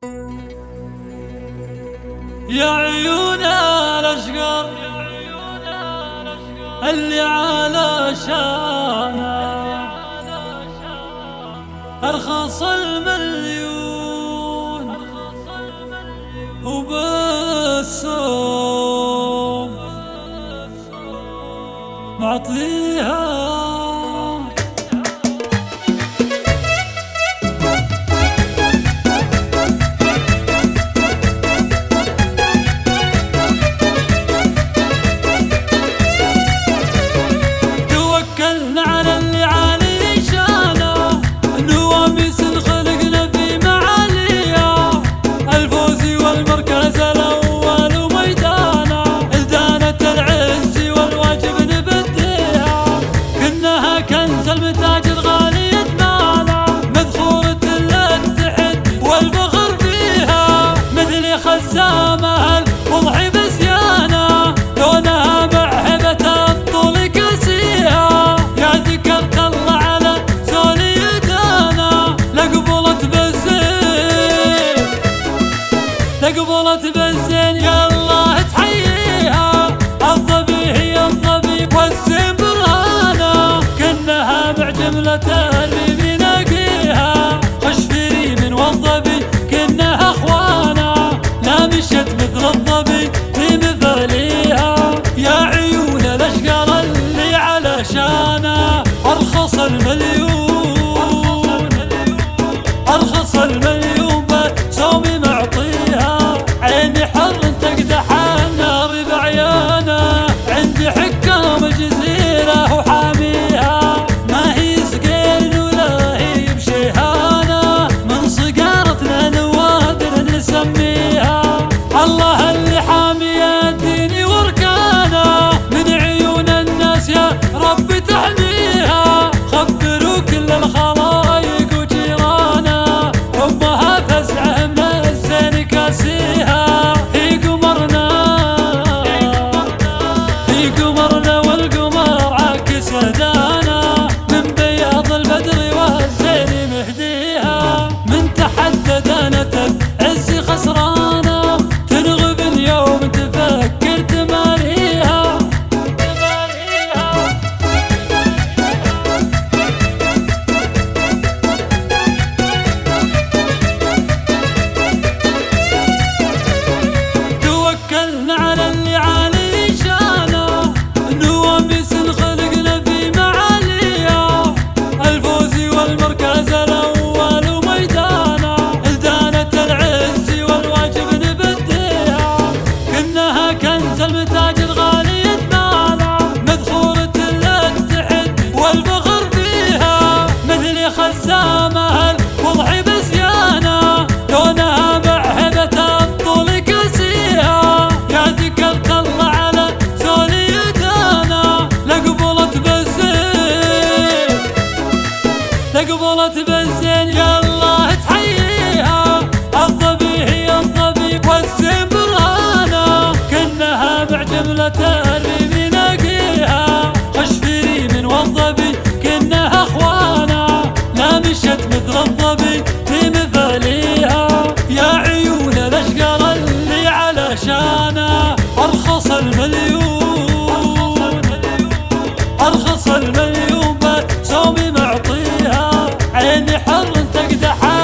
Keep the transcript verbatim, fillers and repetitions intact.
يا عيون الأشقر اللي على شانه أرخص المليون وبالسوم معطيها. خزامة وضحي بزيانة لونها معهبة الطول كاسيها. يا ذكرت الله على زولي يدانا لقبلت بالزين لقبلت بالزين يا الله تحييها. الظبي هي الظبي والزين برهانة كأنها مع جملة الريم ناقيها. خش في ريم والظبي كأنها اخوانا مشت مثل الظبي في مثاليها. يا عيون الأشقر اللي على شانه أرخص المليون أرخص المليون بسومي معطيها. عيني حر تقدح النار بعيانه عندي حكام جزيرة وحاميها. ما هي سقين ولا هي بشيهانه من صقارتنا نوادر نسميها. الله اللي حامي الدين واركانه من عيون الناس يا رب تحميها. خبروا كل الخلايق وجيرانه امها فزعه من الزين كاسيها. هي قمرنا هي قمرنا والقمر عاكس هدانا من بياض البدر والزين مهديها. من تحدى دانة العز خسرانه المتاج الغالي يتمالى مذخورة الاتحد والفخر فيها. مثل خزامة وضحي بزيانة لونها معهبة الطول كاسيها. يا ذكرت الله على زولي يدانا لقبلت بالزين لقبلت بالزين يا الله تحييها. الظبي هي الظبي والزين برهانة كأنها مع جملة الريم ناقيها. خش في ريم والظبي كأنها اخوانا لا مشت مثل الظبي في مثاليها. يا عيون الأشقر اللي على شانه أرخص المليون أرخص المليون بسومي معطيها. عيني حر تقدح